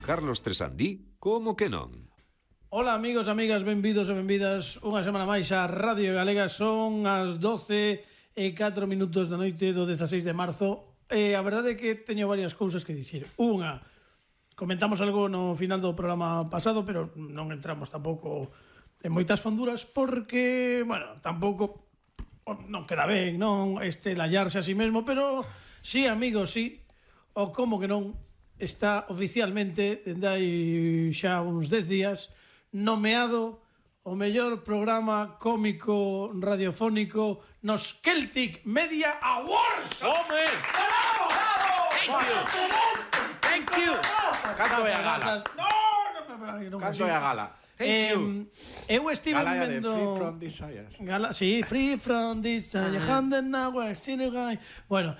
Carlos Tresandí, como que non? Ola amigos, amigas, benvidos e benvidas unha semana máis a Radio Galega. Son as 12:04 da noite do 16 de marzo e a verdade é que teño varias cousas que dicir. Unha, comentamos algo no final do programa pasado, pero non entramos tampouco en moitas fonduras porque, bueno, tampouco non queda ben, non lallarse a si mesmo, pero sí, amigos, sí, o como que non está oficialmente, dende hai xa uns 10 días, nomeado o mellor programa cómico radiofónico nos Celtic Media Awards. ¡Home! ¡Bravo! Thank you! Canto é a gala? Non, Canto é a gala? Eu estive Gala de vendo Free From Desires. Gala, sí, Free From Desires, Handen Nowhere, Sinegai. Bueno,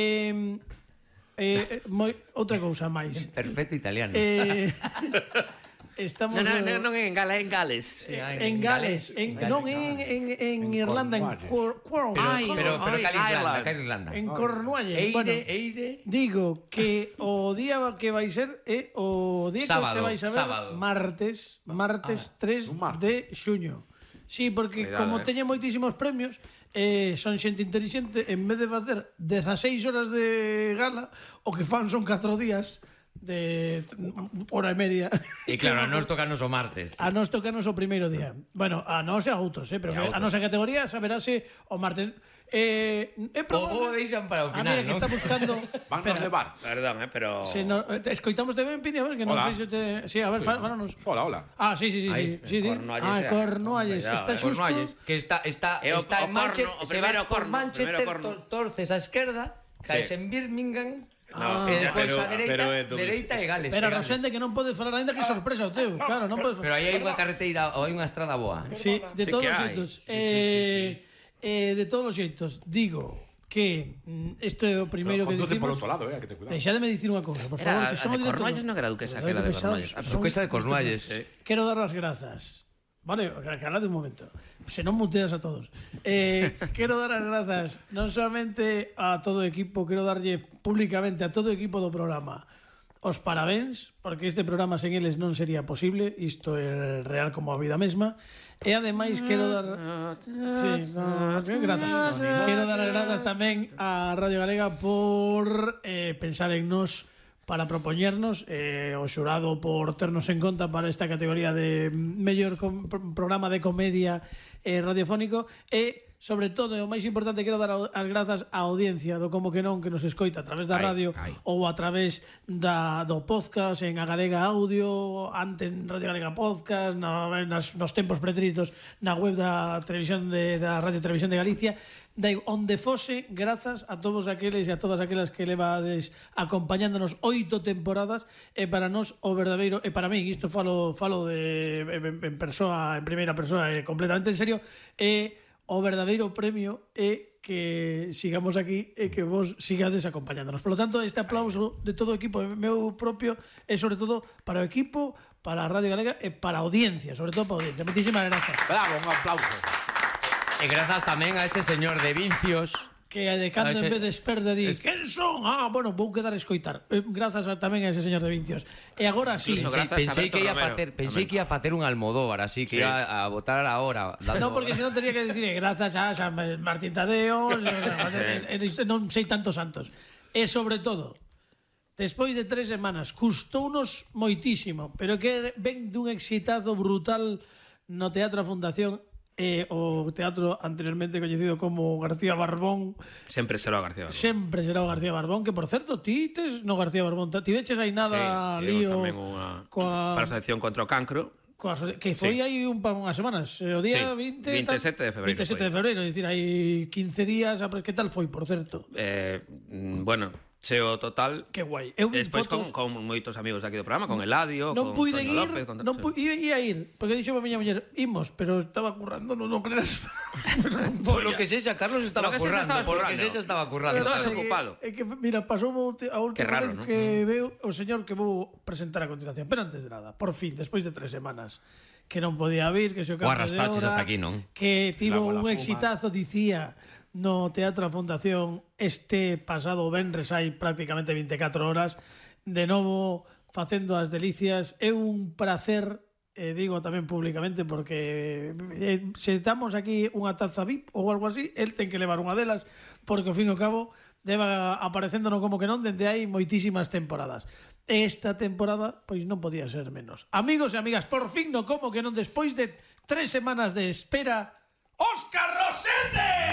outra cousa máis. Perfecto italiano. Estamos Non en Gala, en Gales. en Gales, non en Irlanda, en Pero Ireland. que Irlanda. en Cornualles. Bueno, Eire. digo que o día que vai ser é o día Sábado, que se vai saber, sábado. martes 3 un martes. de xuño. Sí, porque Cuidado, como teñe moitísimos premios, son xente inteligente, en vez de facer 16 horas de gala, o que fan son 4 días de hora e media. E claro, a nos tocanos o martes. A nos tocanos o primeiro día. Bueno, a nos e a outros, pero E a outros. a nosa categoría saberase o martes. O deixan para o final, mira, que ¿no? está buscando. Van Espera, nos levar. Perdón, pero... se no, escoitamos de ben, Pini, a ver, que non Hola. sei se te... Sí, a ver, fálanos. Hola, hola. Ah, sí. Ahí, sí, Cornualles, Cornualles, cuidado, está xusto. Cornualles, que está E o en Manchester, corno, o se primeiro vas por corno, Manchester, primeiro corno. torces a esquerda, caes Sí. en Birmingham, No, e depois pero- a pero dereita e Gales. Pero e Gales. Rosende que non pode falar aínda, que sorpresa o teu. Claro, non pode Pero aí hai unha carreteira ou hai unha estrada boa. Sí, de Sí todos que os hai. xeitos. De todos os xeitos, digo que isto é o primeiro que Conduce por dicimos. outro lado, que te cuidado. Deixademe dicir unha cousa, por favor, Era que a son de o director. Cornualles, non era a duquesa Joder, aquela de que pesados Cornualles. son. Duquesa de Cornualles. Sí. Quero dar as grazas. Vale, calade un momento. Se non muteas a todos. Quero dar as grazas non solamente a todo o equipo, quero darlle públicamente a todo o equipo do programa os parabéns, porque este programa sen eles non sería posible, isto é real como a vida mesma. E ademais quero dar grazas. Quero dar as grazas tamén a Radio Galega por pensar en nos para propoñernos, o xurado por ternos en conta para esta categoría de mellor programa de comedia radiofónico e, sobre todo, e o máis importante, quero dar as grazas á audiencia do Como que non, que nos escoita a través da radio ou a través do podcast en A Galega Audio, antes en Radio Galega Podcast, nos tempos pretéritos na web da televisión da Radio Televisión de Galicia, onde fose, grazas a todos aqueles e a todas aquelas que levades acompañándonos 8 temporadas, e para nós o verdadeiro, e para min, isto falo de en persoa, en primeira persoa, completamente en serio, o verdadeiro premio é que sigamos aquí e que vos sigades acompañándonos. Por lo tanto, este aplauso de todo o equipo meu propio é sobre todo para o equipo, para a Radio Galega e para a audiencia, sobre todo para a audiencia. Moitísimas grazas. Bravo, un aplauso. E grazas tamén a ese señor de Vincios, Que de cando en Ese- vez de esperde di quen son? Ah, bueno, vou quedar a escoitar. Grazas tamén a ese señor de Vincios. E agora sí. Incluso grazas a pensei Berto que ia Romero. pensei que ia facer un Almodóvar, así que Sí. ia a votar a hora. No, porque senón tenía que decir grazas a San Martín Tadeo, non sei tantos santos. E sobre todo, despois de 3 semanas, custounos moitísimo, pero que ven dun exitazo brutal no Teatro A Fundación, o teatro anteriormente coñecido como García Barbón. Sempre será o García Barbón. Sempre será o García Barbón, que por certo, ti tes no García Barbón, ti veches aí nada Sí, lío tamén unha coa, para a selección contra o cancro. que foi Sí. aí unhas semanas, o día Sí, 27 27 de febreiro 27 de foi. febreiro, é dicir, hai 15 días, que tal foi, por certo? Bueno, cheo total. Que guai. Eu vi Despois fotos, con moitos amigos daqui do programa, con Eladio, non con puiden Toño ir, López, con non sí. ia ir, porque dixo a miña muller, imos, pero estaba currando, non creas. Pero non Por lo podía. que sexa, Carlos estaba Lo que sexa currando, estabas por lo que currando. sexa estaba currando. Pero estabas É que- ocupado. É que, mira, pasou a última Qué raro, vez ¿no? que veo o señor que vou presentar a continuación. Pero antes de nada, por fin, despois de 3 semanas, que non podía vir, que se o O cambio de arrastraches hora, hasta aquí, non? que tivo La un fuma. exitazo, dicía, no Teatro A Fundación este pasado venres, hai prácticamente 24 horas, de novo facendo as delicias. É un placer, digo tamén públicamente, porque se estamos aquí unha taza VIP ou algo así, el ten que levar unha delas, porque ao fin e ao cabo deba aparecendo no como que non dende hai moitísimas temporadas. Esta temporada, pois non podía ser menos. Amigos e amigas, por fin no como que non, despois de 3 semanas de espera, Óscar Rosende!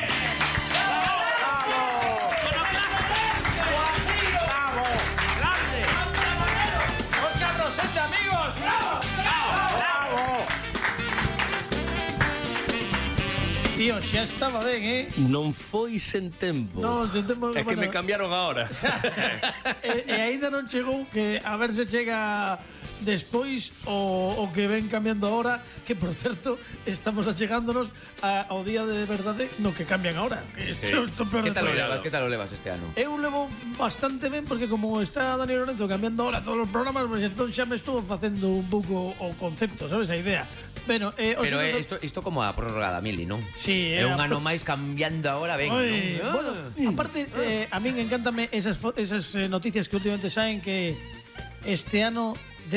Amigos, bravo, bravo. Tío, xa estaba ben, Non foi sen tempo. Non, sen tempo, É que me cambiaron agora. E aínda non chegou, que a ver se chega despois o que ven cambiando ahora, que por certo estamos achegándonos ao día de verdade no que cambian ahora. Que tal o levas este ano? Eu levo bastante ben, porque como está Daniel Lorenzo cambiando ahora todos os programas, pues entón xa me estuvo facendo un pouco o concepto, sabes, a idea. Bueno, pero isto como a prórroga da Mili, non? Sí, é un ano máis cambiando ahora, ben, non? Bueno, aparte, a min encántame esas noticias que últimamente saen que este ano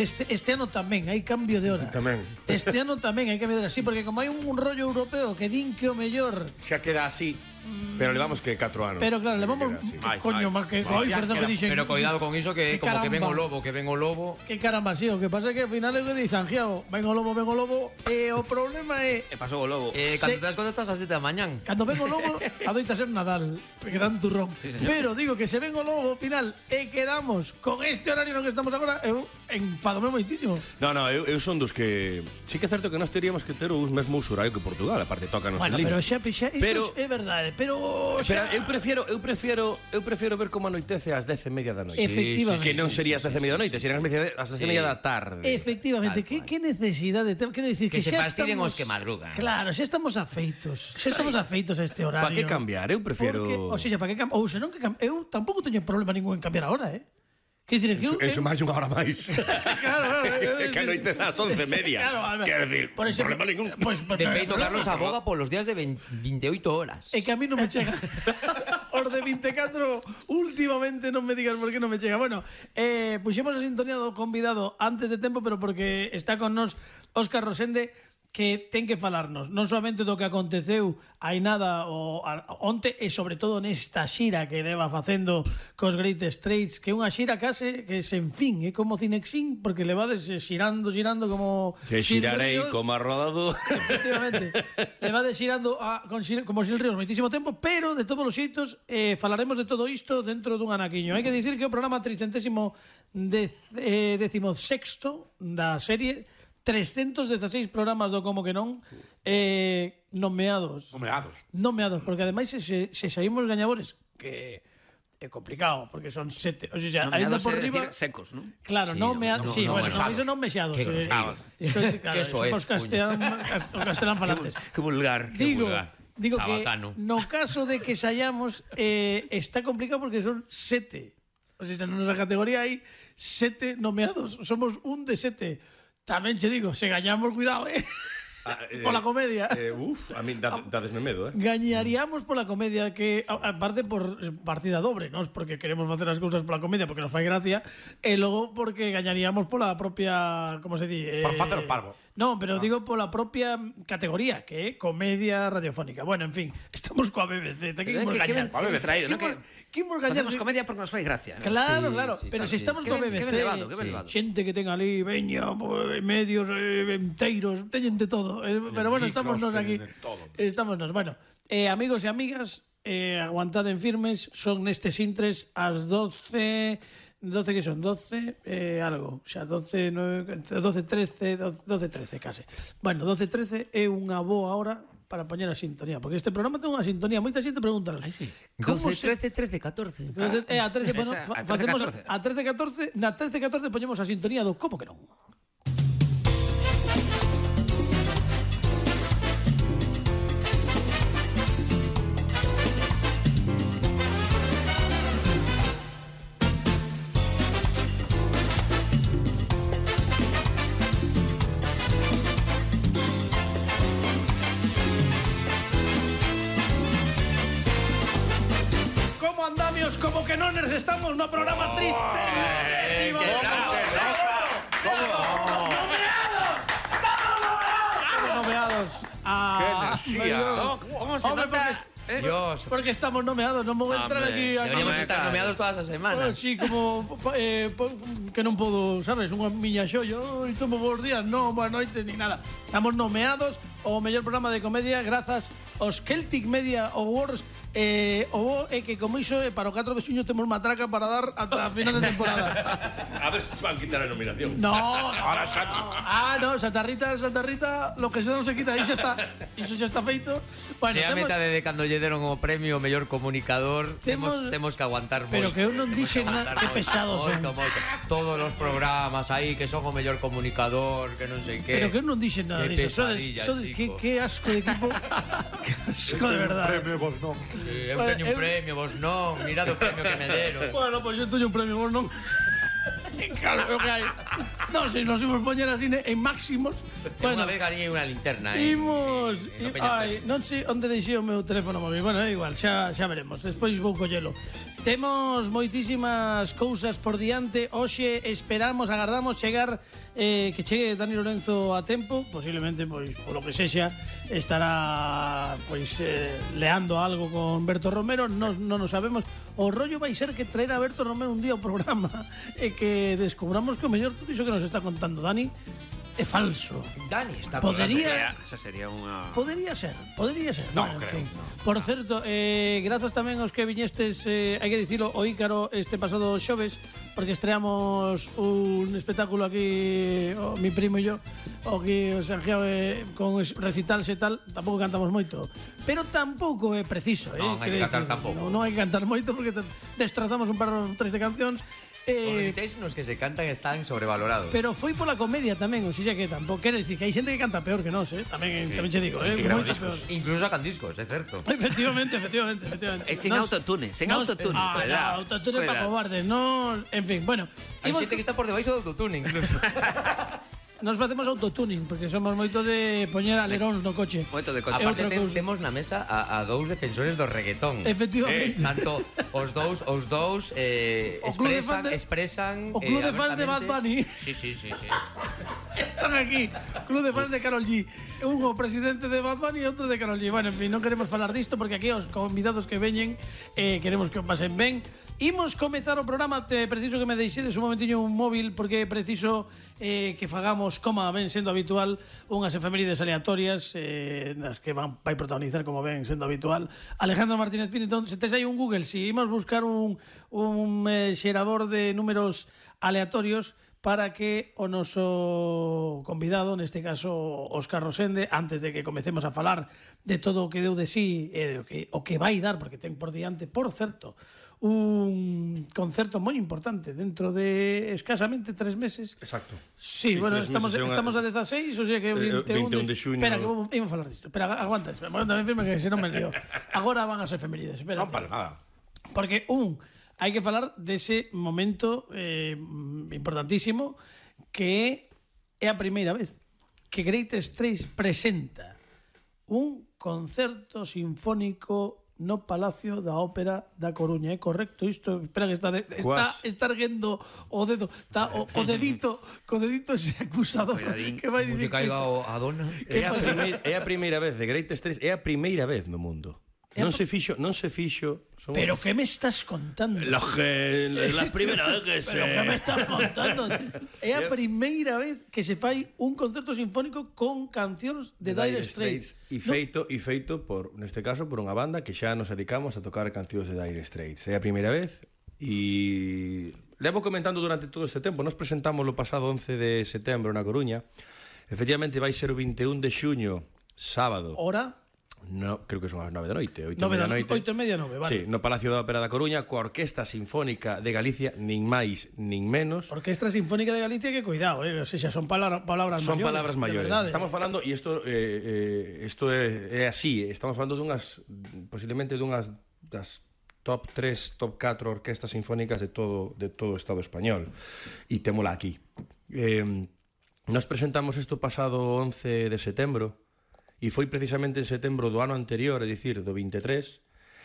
tamén hai cambio de hora. Tamén. Este ano tamén hai cambio de hora, sí, porque como hai un rollo europeo que din que o mellor Xa queda así, pero levamos que 4 anos. Pero claro, levamos coño, máis que perdón que dixen. Pero cuidado con iso, que como que ven o lobo, Que caramba, sí, o que pasa é que ao final é o que di Sanjiao, ven o lobo, e o problema é pasou o lobo. Cando te das conta estás ás 7 da mañán. Cando ven o lobo, adoita ser Nadal, gran turrón. Sí, pero digo que se ven o lobo ao final e quedamos con este horario no que estamos agora, eu enfadome moitísimo. No, eu son dos que sí que é certo que nós teríamos que ter o mesmo uso horario que Portugal, aparte toca nos bueno, en pero línea. xa iso é verdade, pero eu prefiro ver como anoitece ás 10:30 da noite. Efectivamente. Que non sería ás 10:30 da noite, serían ás 10:30 da tarde. Efectivamente, que necesidade, quero dicir que que se xa fastidien estamos os que madrugan. Claro, xa estamos afeitos. Xa estamos afeitos a este horario. Para que cambiar? Eu prefiro para que cambiar? Ou senón que eu tampouco teño problema ningún en cambiar ahora, Quer dizer, que Eso máis unha hora máis. Claro. Que anoite das 11:30. Claro, quer decir, por ese, problema ningún. De feito, Carlos aboga polos días de 28 horas. É que a mí non me chega. Os de 24 últimamente non me digas por que non me chega. Bueno, puxemos a sintonía do convidado antes de tempo, pero porque está con nos Óscar Rosende, que ten que falarnos non solamente do que aconteceu hai nada onte, e sobre todo nesta xira que leva facendo cos Great Straits, que é unha xira case que sen fin, é como Cinexin, porque levades xirando como que xirarei como a rodado. Efectivamente, levades xirando como Sil Ríos moitísimo tempo, pero de todos os xeitos falaremos de todo isto dentro dun anaquiño. Hai que dicir que o programa 316º da serie, 316 programas do Como que non, nomeados, porque ademais se saímos gañadores, que é complicado, porque son 7, o sea, ainda por riba secos, ¿no? Claro, nomeados, sí, bueno, iso non mexados. Iso somos castelán falantes. Que vulgar. Digo que no caso de que saíamos está complicado porque son 7. O sea, na nosa categoría hai 7 nomeados, somos un de 7. Tamén che digo, se gañamos, cuidado, pola comedia. A mí dadesme medo, Gañaríamos pola comedia, que aparte por partida dobre, non porque queremos facer as cousas pola comedia porque nos fai gracia, e logo porque gañaríamos pola propia, como se di? Por facer o parvo. Non, pero digo pola propia categoría, que é comedia radiofónica. Bueno, en fin, estamos coa BBC, te que imos gañar. Que imos gañar? Facemos comedia porque nos fai gracia, ¿no? Claro, pero se estamos coa BBC, xente que ten ali veña, medios enteiros, teñen de todo. Pero bueno, estamos nos aquí. Estamos nos, bueno, amigos e amigas, aguantad en firmes, son nestes intres as 12 que son 12 algo, xa 12 13 case. Bueno, 12-13 é unha boa hora para poñer a sintonía, porque este programa ten unha sintonía, moita xente pregúntanos. 12-13-13-14. A 13, bueno, facemos a 13-14, na 13-14 poñemos a sintonía do Como que non. Como que non estamos no programa triste. ¿Cómo se Hombre, nota? Dios, Porque estamos nomeados, non vou entrar aquí a... deberíamos estar nomeados todas as semanas. Sí, como que non podo, sabes, unha miña xollo, e tomo bons días, non, boa noite, ni nada. Estamos nomeados ao mellor programa de comedia grazas aos Celtic Media Awards. O bo é que como iso para o 4 de xuño temos matraca para dar ata a final de temporada. A ver se van a quitar a nominación. No, Ahora Santi. no, Santa Rita, lo que se non se quita, iso xa está feito. Bueno, Se a temos- metade de cando lle deron o premio o mellor comunicador, temos que aguantar moito. Pero que eu non dixen Aguantar que moito, pesados son. moito. Todos os programas aí que son o mellor comunicador, que non sei que. Pero que eu non dixen nada Qué disso. pesadilla, Sodes chico. que asco de equipo. Que asco de verdade. Premio vos non. Eu Bueno, teño un premio, vos non. Mirad o premio que me deron. Bueno, pues yo teño un premio, vos non. Claro, o que hai. Non, se nos imos poñer así en máximos. Bueno, unha vez gañei unha linterna. Imos. No Peñafiel. Ai, non sei onde deixei o meu teléfono móvil. Bueno, é igual, xa veremos. Despois vou collelo. Temos moitísimas cousas por diante. Hoxe esperamos, agardamos chegar que chegue Dani Lorenzo a tempo, posiblemente pois polo que sexa estará pois leando algo con Berto Romero, non o sabemos. O rollo vai ser que traer a Berto Romero un día ao programa e que descubramos que o mellor todo iso que nos está contando Dani é falso. Dani está Podría Esa sería unha... Podría ser. No, Bueno, en creo, fin. no. Por certo, grazas tamén aos que viñestes, hai que dicilo, o Ícaro este pasado xoves, porque estreamos un espectáculo aquí, mi primo e yo, o que o Sergio con recitals e tal, tampouco cantamos moito, pero tampouco é preciso, Non, hai que quero cantar dicir, tampouco. Non hai que cantar moito porque destrozamos un par ou tres de cancións. Os recitais nos que se cantan están sobrevalorados. Pero foi pola comedia tamén, o sea que tampouco quere dicir que hai xente que canta peor que nós, tamén che digo, moito peor. Incluso sacan discos, é certo. Efectivamente. E sin autotune, sin autotune. Cuidado, Autotune para cuidado. cobardes, no, en fin, bueno. Hai xente que está por debaixo do autotune incluso. Nos facemos autotuning, porque somos moito de poñer aleróns no coche. Moito de coche. Aparte outra cousa. temos na mesa a dous defensores do reggaetón. Efectivamente. Tanto os dous O club de fans de- expresan o club de fans de Bad Bunny. Sí. Están aquí, club de fans de Karol G. Un o presidente de Bad Bunny e outro de Karol G. Bueno, en fin, non queremos falar disto porque aquí os convidados que veñen queremos que o pasen ben. Imos comezar o programa, te preciso que me deixedes un momentiño un móvil porque é preciso que fagamos, como ven sendo habitual, unhas efemérides aleatorias nas que vai protagonizar, como ven sendo habitual, Alejandro Martínez Pinetón. Se tes aí un Google, si imos buscar un xerador de números aleatorios para que o noso convidado, neste caso Óscar Rosende, antes de que comecemos a falar de todo o que deu de sí e o que vai dar, porque ten por diante, por certo, un concerto moi importante dentro de escasamente 3 meses. Exacto. Sí, bueno, 3 estamos meses é unha- a 16, o sea que 21 de xuño. Espera, que vamos a falar disto. Espera, aguanta, bueno, tamén firme que se non me lío. Agora van as efemérides, espera. Non para nada. Porque hai que falar dese momento importantísimo que é a primeira vez que Greatest Trace presenta un concerto sinfónico no Palacio da Ópera da Coruña. É correcto isto? Espera que está erguendo o dedo, está o dedito, co dedito ese acusador que vai Como dicir se caiga a dona. É a primeira vez de Greatest 3, é a primeira vez no mundo. Non se fixo. Somos... Pero que me estás contando? La primeira vez que se... Pero que me estás contando? É a primeira vez que se fai un concerto sinfónico con cancións de Dire Straits. E feito por, neste caso, por unha banda que xa nos dedicamos a tocar cancións de Dire Straits. É a primeira vez e levo comentando durante todo este tempo. Nos presentamos o pasado 11 de setembro na Coruña. Efectivamente vai ser o 21 de xuño, sábado. Hora? No, creo que son as 9 da noite, 8 9 da da noite. 8:30, 9, vale. Sí, no Palacio da Ópera da Coruña, coa Orquesta Sinfónica de Galicia, nin máis, nin menos. Orquestra Sinfónica de Galicia, que cuidado, o sea, son palabras Son mayores. palabras maiores. Verdade. Estamos falando, e isto é así, estamos falando posiblemente dunhas das top 3, top 4 orquestas sinfónicas de todo o Estado español. E témola aquí. Nos presentamos isto pasado 11 de setembro, e foi precisamente en setembro do ano anterior, é dicir, do 23,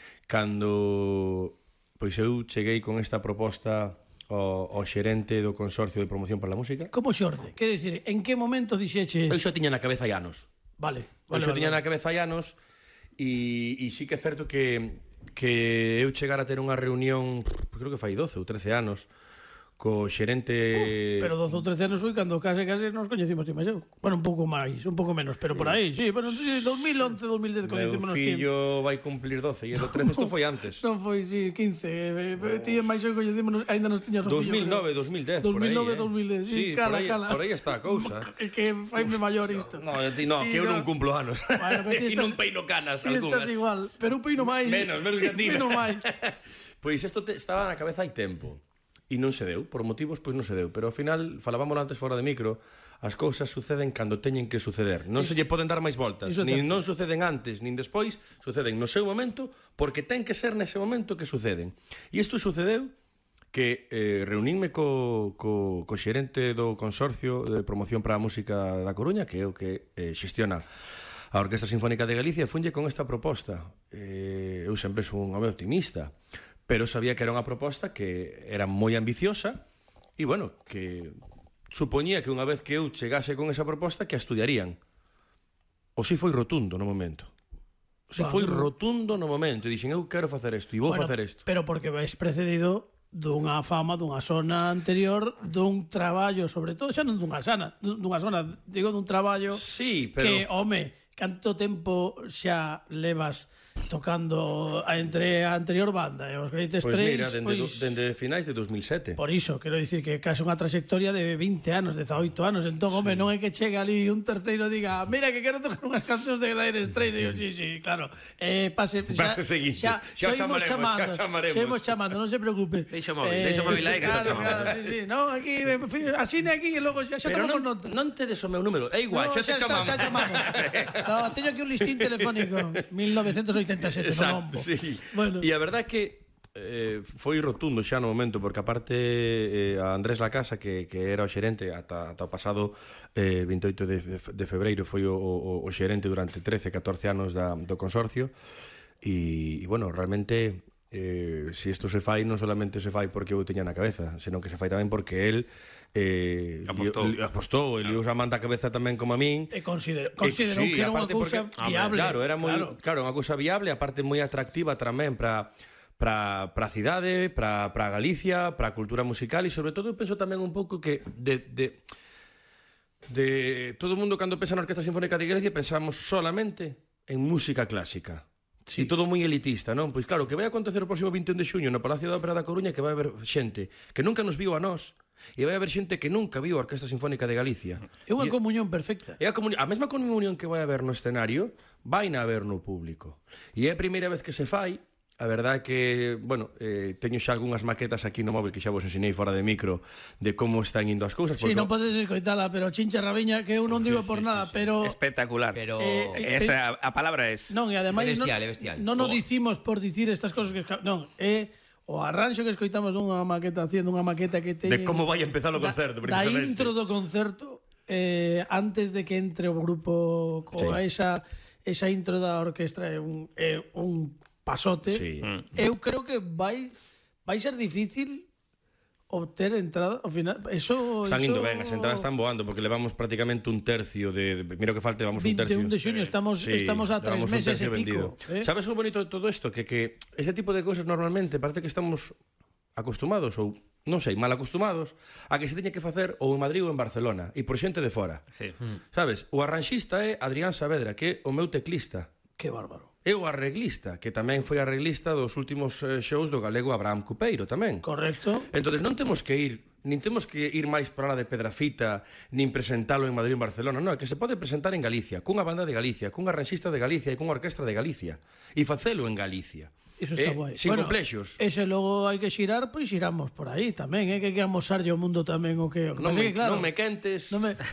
cando pois eu cheguei con esta proposta ao xerente do Consorcio de Promoción para a Música. Como xorde? Quer dicir, en que momento dixeches? Eu xa tiña na cabeza hai anos. Vale. Yo tiña na cabeza hai anos e sí que é certo que eu chegar a ter unha reunión, creo que fai 12 ou 13 anos, co xerente... Pero 12 ou 13 anos foi cando case nos coñecimos ti máis eu. Bueno, un pouco máis, un pouco menos, pero por aí, sí. Bueno, 2011, 2010 coñecímonos ti. Meu fillo vai cumplir 12 e o 13 isto foi antes. Non foi, sí, 15. Ti e máis eu coñecímonos, ainda nos tiñas o fillo. 2009, 2010, por aí. 2009, 2010, sí, cala. Por aí está a cousa. É que faime maior isto. No, que eu non cumplo anos. E non peino canas algunhas. Estás igual, pero un peino máis. Menos que ti. Un peino máis. Pois isto estaba na cabeza hai tempo. E non se deu, por motivos, pois non se deu. Pero ao final, falábamos antes fora de micro, as cousas suceden cando teñen que suceder. Non se lle poden dar máis voltas. Nin non suceden antes, nin despois, suceden no seu momento, porque ten que ser nese momento que suceden. E isto sucedeu que reunínme co xerente do Consorcio de Promoción para a Música da Coruña, que é o que xestiona a Orquestra Sinfónica de Galicia, funlle con esta proposta. Eu sempre sou un home optimista, pero sabía que era unha proposta que era moi ambiciosa e, bueno, que supoñía que unha vez que eu chegase con esa proposta que a estudiarían. O si foi rotundo no momento. O si foi rotundo no momento. E dixen, eu quero facer isto e vou facer isto. Pero porque vais precedido dunha fama, dunha zona anterior, dun traballo, sobre todo, xa non dunha zona, digo dun traballo que, home, canto tempo xa levas tocando entre a anterior banda e os Greatest Trails, dende finais de 2007. Por iso, quero dicir que case unha trayectoria de 20 anos, 18 anos. Entón, home, non é que chega ali un terceiro e diga, mira que quero tocar unhas cancións de Greatest Trails. Digo, sí, claro. Xa imos chamando, non se preocupe. Deixa o móvil aí que xa chamamos. Non, aquí, asine aquí e logo xa tomamos nota. Non tedes o meu número, é igual, xa te chamamos. No, teño aquí un listín telefónico, 1987. Exacto, sí. Bueno. E a verdade é que foi rotundo xa no momento, porque aparte a Andrés Lacasa, que era o xerente ata o pasado 28 de febreiro, foi o xerente durante 13-14 anos do consorcio, e bueno, realmente se isto se fai, non solamente se fai porque eu teña na cabeza, senón que se fai tamén porque el apostou, ele usa a man da cabeza tamén como a min, e considerou que era unha cousa viable. Claro, era moi, unha cousa viable, aparte moi atractiva tamén para a cidade, para Galicia, para a cultura musical, e sobre todo eu penso tamén un pouco que de todo o mundo cando pensa na Orquestra Sinfónica de Galicia pensamos solamente en música clásica. Sí. E todo moi elitista, non? Pois claro, que vai acontecer o próximo 21 de xuño no Palacio da Ópera da Coruña, que vai haber xente que nunca nos viu a nós, e vai haber xente que nunca viu a Orquestra Sinfónica de Galicia. É unha comunión perfecta. É a mesma comunión que vai haber no escenario, vai na haber no público. E é a primeira vez que se fai. A verdade é que, bueno, teño xa algunhas maquetas aquí no móvil que xa vos ensinei fora de micro de como están indo as cousas. Sí, non podes escoitala, pero chincha rabiña, que eu non digo por nada, pero... Espectacular. Pero esa a palabra es... Non, e ademais... Bestial. Non o dicimos por dicir estas cosas que... Non, é o arranxo que escoitamos dunha maqueta, haciendo unha maqueta que teñen... De como vai empezar o concerto, precisamente. Da intro do concerto, antes de que entre o grupo coa esa intro da orquestra é un pasote. Sí. Eu creo que vai ser difícil obter entrada ao final. Están indo ben, as entradas están voando porque levamos prácticamente un tercio de... Mira que falta, levamos un tercio. 21 de xuño, estamos a 3 meses e pico. Sabes o bonito de todo isto? Que ese tipo de cousas normalmente parece que estamos acostumados ou, non sei, mal acostumados a que se teña que facer ou en Madrid ou en Barcelona e por xente de fora. Sí. Sabes? O arranxista é Adrián Saavedra, que é o meu teclista. Que bárbaro. E o arreglista, que tamén foi arreglista dos últimos shows do galego Abraham Cupeiro tamén. Correcto. Entonces non temos que ir máis para lá de Pedrafita, nin presentalo en Madrid ou en Barcelona, non, é que se pode presentar en Galicia, cunha banda de Galicia, cun arranxista de Galicia e cunha orquestra de Galicia, e facelo en Galicia. Eso está guai. Sin complexos. Ese logo hai que xirar, pois xiramos por aí tamén, que hai que amosarlle ao mundo tamén o que non me quentes,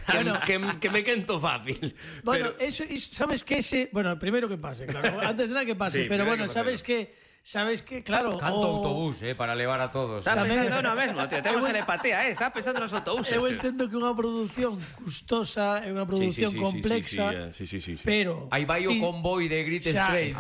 que me quento fácil. Bueno, eso, sabes que bueno, primero que pase, claro, antes de nada que pase, pero bueno, sabes que, claro... Canto autobús, para levar a todos. Está pensando no mesmo, tío, tenemos telepatea, está pensando nos autobuses. Eu entendo que é unha produción custosa, é unha produción complexa, pero... Aí vai o convoi de Greatest Trails.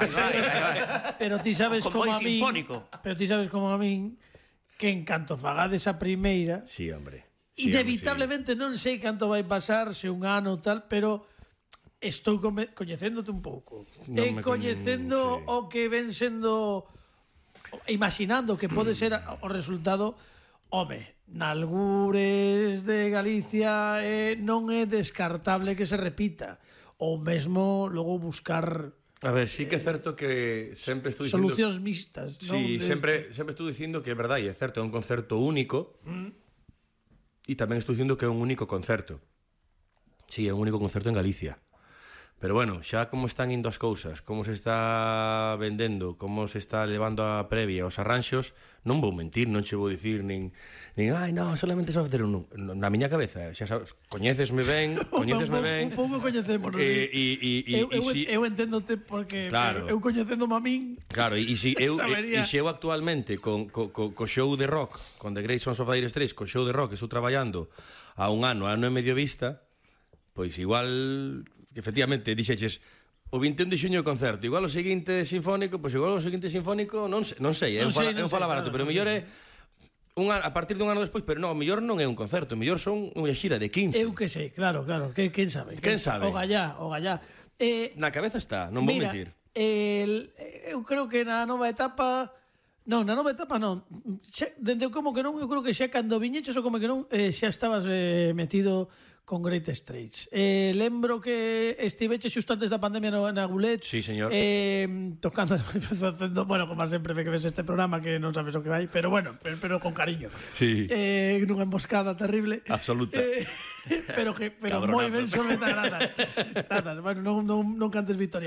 Pero ti sabes como a min... Pero ti sabes como a min que en canto fagades a primeira... Sí, hombre. Inevitablemente non sei canto vai pasar, se un ano ou tal, pero... estou coñecéndote un pouco. Non me Coñecendo o que ven sendo, imaginando que pode ser o resultado, home, nalgures de Galicia non é descartable que se repita. Ou mesmo logo buscar... A ver, sí que é certo que sempre estou dicindo... Solucións mixtas, non? Sí, sempre estou dicindo que é verdade, é certo, é un concerto único e tamén estou dicindo que é un único concerto. Sí, é un único concerto en Galicia. Pero bueno, xa como están indo as cousas, como se está vendendo, como se está levando a previa, os arranxos, non vou mentir, non che vou dicir nin ai, non, solamente se vai facer un... Na miña cabeza, xa sabes, coñécesme ben. Un pouco coñecémonos. Eu enténdote porque claro. Eu coñecéndome a min. Claro, e se eu actualmente co show de rock, con The Great Sons of Dire Straits, co show de rock que estou traballando a un ano e medio vista, pois igual... que efectivamente dixeches o 21 de xuño o concerto, igual o seguinte sinfónico, pois igual o seguinte sinfónico non sei, é un fala barato, pero o mellor é a partir dun ano despois, pero non, o mellor non é un concerto, o mellor son unha xira de 15. Eu que sei, claro, quen sabe? Quen sabe? O gallá. Na cabeza está, non vou mentir. Eu creo que na nova etapa non. Dende como que non, eu creo que xa cando viñeches ou como que non, xa estabas metido con Great Straits. Lembro que estiveche xusto antes da pandemia na Gulet. Sí, señor. Tocando, bueno, como sempre que ves este programa que non sabes o que vai, pero bueno, pero con cariño. Sí. Nunha emboscada terrible. Absoluta. Pero moi ben someta, grazas. Bueno, non cantes victoria.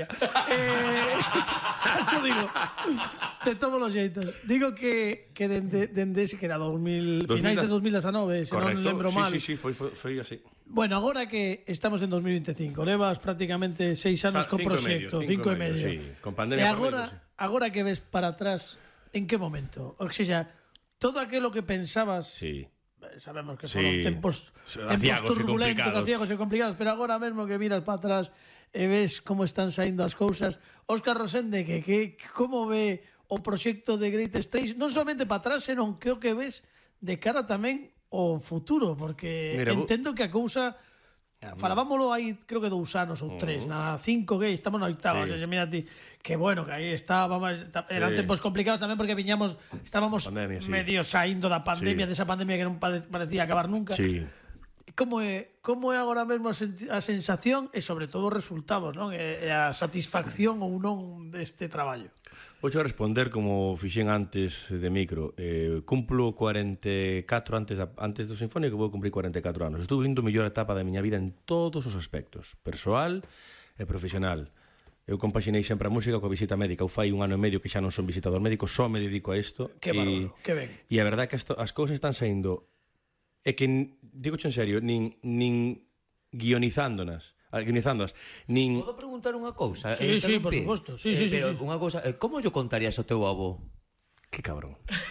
Xa cho digo, de todos os xeitos. Digo que dende ese que era 2000, finais de 2019, se non lembro mal. Sí, foi así. Bueno, agora que estamos en 2025, levas prácticamente 6 anos co proxecto, 5 e medio. Sí, con pandemia. E agora que ves para atrás, en que momento? O sea, todo aquilo que pensabas, sí. Sabemos que foron tempos turbulentos, aciagos e complicados, pero agora mesmo que miras para atrás e ves como están saindo as cousas, Óscar Rosende, que como ve o proxecto de Great Straits, non somente para atrás, senón que o que ves de cara tamén o futuro, porque mira, entendo que a cousa falábamos aí, creo que 2 anos ou 3, na 5G, estamos na 8ª, se mira ti, que bueno, que aí estábamos, eran tempos complicados tamén porque estábamos pandemia, medio saindo da pandemia, desa pandemia que non parecía acabar nunca. Sí. Como é agora mesmo a sensación e sobre todo os resultados, non? E a satisfacción ou non deste traballo? Vou responder como fixen antes de micro. Cumplo 44 antes do Sinfónico, vou cumprir 44 anos. Estou vindo a mellor etapa da miña vida en todos os aspectos, persoal e profesional. Eu compaxinei sempre a música coa visita médica. Eu fai 1 ano e medio que xa non son visitador médico, só me dedico a isto. Que bárbaro, que ben. E a verdade é que as cousas están saindo, é que, digoche en serio, nin guionizándonas, nin... Podo preguntar unha cousa? Sí, por suposto. Sí. Pero unha cousa, como yo contarías ao teu avó? Que cabrón.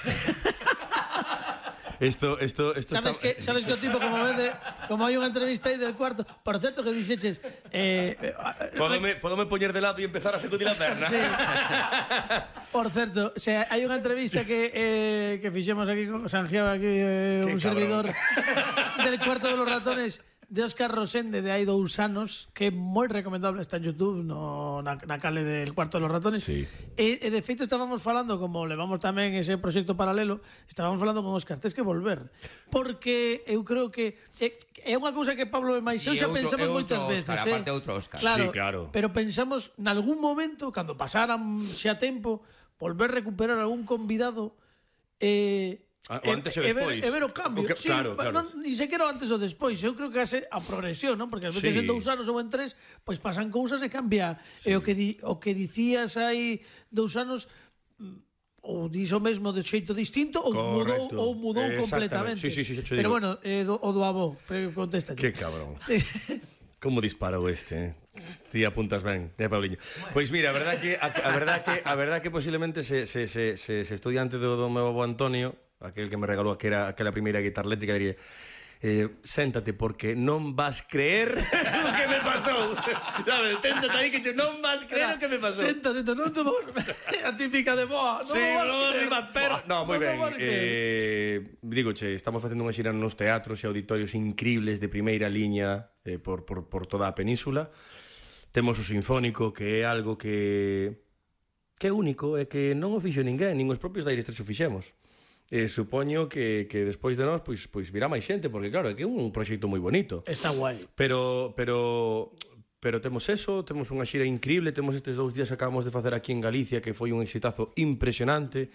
Esto sabes que o tipo como hai unha entrevista aí del cuarto, por certo que dixeches Podome poñer de lado e empezar a sacudir a perna. Sí. Por certo, o sea, hai unha entrevista que fixemos aquí con Sangiao, aquí un servidor del cuarto de los ratones de Óscar Rosende de hai 2 anos, que é moi recomendable, está en YouTube na cale del cuarto de los ratones. Sí. E de feito estábamos falando, como levamos tamén ese proxecto paralelo, estábamos falando con Óscar, tes que volver, porque eu creo que é unha cousa que Pablo e Maiseu xa pensamos moitas veces, aparte outro Óscar. Claro, sí, claro. Pero pensamos nalgún momento, cando pasaran xa tempo, volver a recuperar algún convidado o antes e despois. E ver o cambio. Sí, claro. Ni sequera o antes ou despois. Eu creo que hace a progresión, non? Porque ás veces en 2 anos ou en 3, pois pasan cousas e cambia. E o que dicías hai 2 anos ou dixo mesmo de xeito distinto ou mudou completamente. Sí, pero bueno, o do avó, contesta. Que cabrón. Como disparou este, Ti apuntas ben, Pauliño. Pois mira, a verdade que posiblemente se estou diante do meu avó Antonio, aquel que me regalou aquela primeira guitarra eléctrica, diría: séntate porque non vas creer o que me pasou. Sabes, téntate aí que non vas creer o que me pasou. Séntate, non te vou... A típica de boa. Sí, no, moi ben. Digoche, estamos facendo unha xira nos teatros e auditorios increíbles de primeira liña por toda a península. Temos o Sinfónico, que é algo que é único e que non o fixo ninguén, nin os propios da Aires 3 o fixemos. Supoño que despois de nós pois virá máis xente, porque claro, é que é un proxecto moi bonito. Está guai. Pero temos eso, temos unha xira increíble, temos estes 2 días que acabamos de facer aquí en Galicia, que foi un exitazo impresionante.